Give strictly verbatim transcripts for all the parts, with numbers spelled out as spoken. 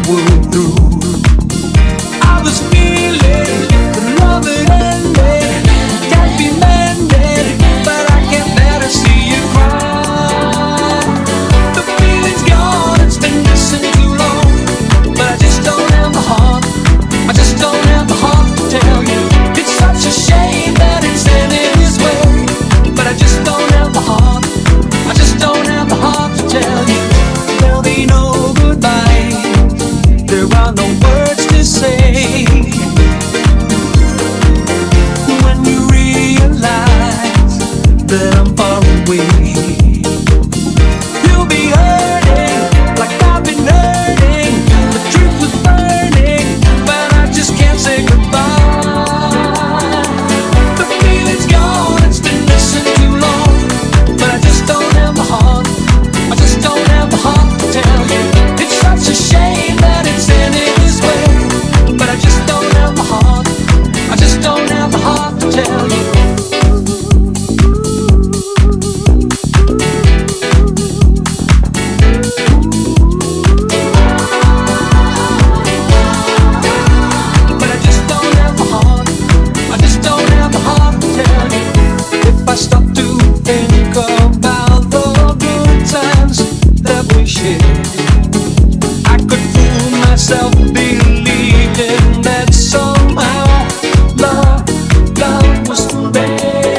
would do. I was feeling the love it ended, can't be mended, but I can't bear to see you cry. The feeling's gone, it's been missing too long, but I just don't have the heart, I just don't have the heart to tell you. It's such a shame that it's ended this way, but I just don't have the heart, I just don't have the heart to tell you. There'll be no goodbye, there are no words to say. When you realize that I'm far away, you'll be hurting like I've been hurting. The truth was burning, but I just can't say goodbye. The feeling's gone, it's been missing too long, but I just don't have the heart, I just don't have the heart to tell you. It's such a shame that it's ended this way, but I just don't have the heart, I just don't have the heart to tell you. But I just don't have the heart, I just don't have the heart to tell you. If I stop to think about the good times that we shared, I could fool myself believing that somehow love, love was there.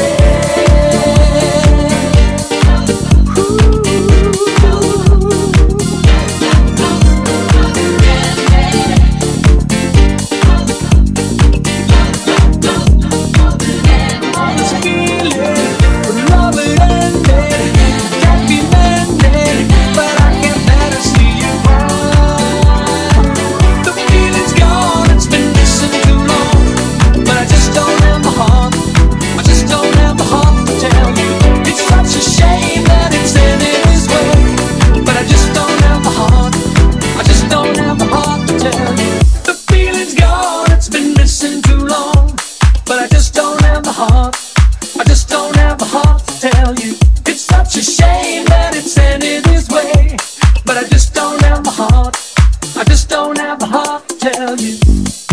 This feeling, love it ended, can't be mended, but I can't bear to see you cry. The feeling's gone, it's been missing too long, but I just don't have the heart, I just don't have the heart to tell you. It's such a shame that it's ended this way, but I just don't have the heart, I just don't have the heart to tell you. The feeling's gone, it's been missing too long, but I just don't have the heart, I just don't have the heart to tell you. It's such a shame that it's ended this way, but I just don't have the heart, I just don't have the heart to tell you.